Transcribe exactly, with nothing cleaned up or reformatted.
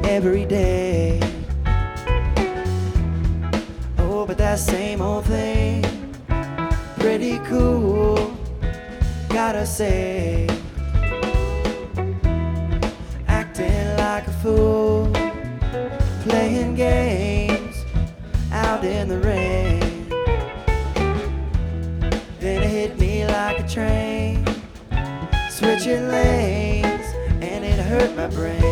every day. Oh, but that same old thing, pretty cool, gotta say. Acting like a fool, playing games out in the rain. Then it hit me like a train, switching lanes, and it hurt my brain.